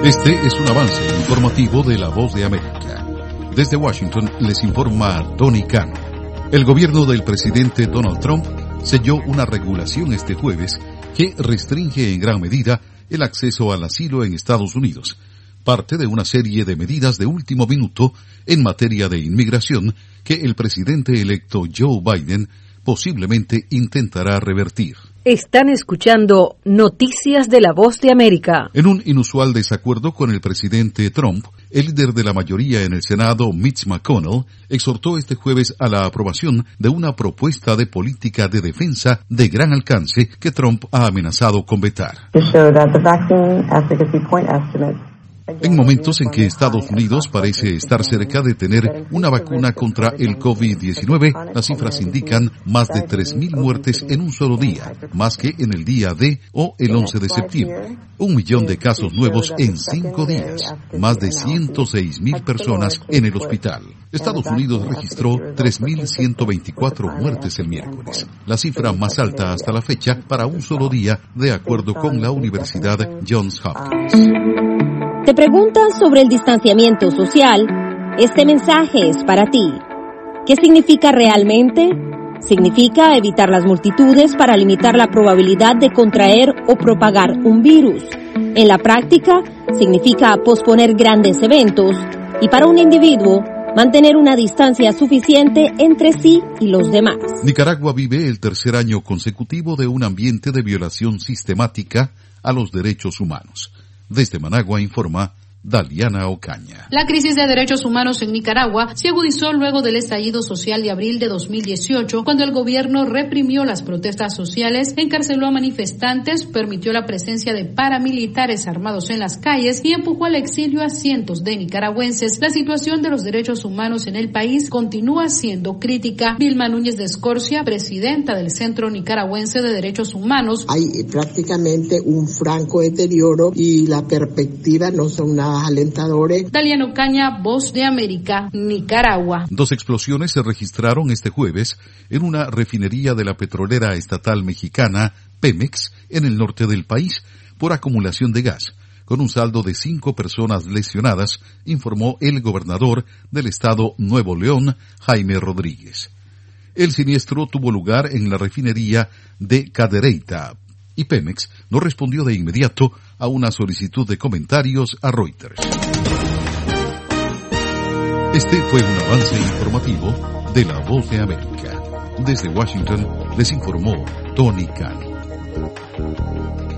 Este es un avance informativo de La Voz de América. Desde Washington les informa Tony Cano. El gobierno del presidente Donald Trump selló una regulación este jueves que restringe en gran medida el acceso al asilo en Estados Unidos, parte de una serie de medidas de último minuto en materia de inmigración que el presidente electo Joe Biden posiblemente intentará revertir. Están escuchando Noticias de La Voz de América. En un inusual desacuerdo con el presidente Trump, el líder de la mayoría en el Senado, Mitch McConnell, exhortó este jueves a la aprobación de una propuesta de política de defensa de gran alcance que Trump ha amenazado con vetar. En momentos en que Estados Unidos parece estar cerca de tener una vacuna contra el COVID-19, las cifras indican más de 3.000 muertes en un solo día, más que en el día D o el 11 de septiembre. 1 millón de casos nuevos en 5 días, más de 106.000 personas en el hospital. Estados Unidos registró 3.124 muertes el miércoles, la cifra más alta hasta la fecha para un solo día, de acuerdo con la Universidad Johns Hopkins. ¿Te preguntas sobre el distanciamiento social? Este mensaje es para ti. ¿Qué significa realmente? Significa evitar las multitudes para limitar la probabilidad de contraer o propagar un virus. En la práctica, significa posponer grandes eventos y para un individuo, mantener una distancia suficiente entre sí y los demás. Nicaragua vive el tercer año consecutivo de un ambiente de violación sistemática a los derechos humanos. Desde Managua informa Daliana Ocaña. La crisis de derechos humanos en Nicaragua se agudizó luego del estallido social de abril de 2018, cuando el gobierno reprimió las protestas sociales, encarceló a manifestantes, permitió la presencia de paramilitares armados en las calles y empujó al exilio a cientos de nicaragüenses. La situación de los derechos humanos en el país continúa siendo crítica. Vilma Núñez de Escorcia, presidenta del Centro Nicaragüense de Derechos Humanos. Hay prácticamente un franco deterioro y la perspectiva no son nada alentadores. Daliana Ocaña, Voz de América, Nicaragua. 2 explosiones se registraron este jueves en una refinería de la petrolera estatal mexicana Pemex en el norte del país por acumulación de gas, con un saldo de 5 personas lesionadas, informó el gobernador del estado Nuevo León, Jaime Rodríguez. El siniestro tuvo lugar en la refinería de Cadereyta, y Pemex no respondió de inmediato a una solicitud de comentarios a Reuters. Este fue un avance informativo de La Voz de América. Desde Washington les informó Tony Cano.